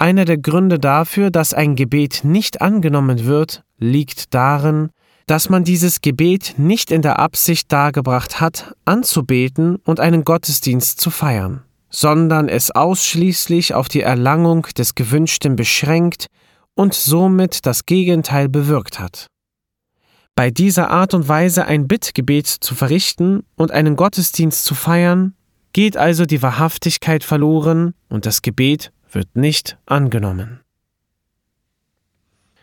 Einer der Gründe dafür, dass ein Gebet nicht angenommen wird, liegt darin, dass man dieses Gebet nicht in der Absicht dargebracht hat, anzubeten und einen Gottesdienst zu feiern, sondern es ausschließlich auf die Erlangung des Gewünschten beschränkt und somit das Gegenteil bewirkt hat. Bei dieser Art und Weise ein Bittgebet zu verrichten und einen Gottesdienst zu feiern, geht also die Wahrhaftigkeit verloren und das Gebet wird nicht angenommen.